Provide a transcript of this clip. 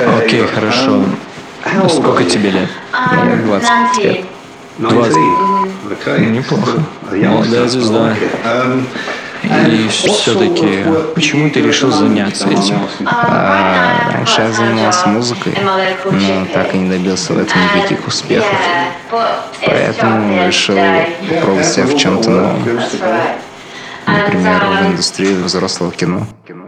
Окей, хорошо. Сколько тебе лет? Мне 20 лет. 20. Неплохо. Молодая звезда. И все-таки, почему ты решил заняться этим? Раньше я занимался музыкой, но так и не добился в этом никаких успехов. Поэтому решил попробовать себя в чем-то новом. Например, в индустрии взрослого кино.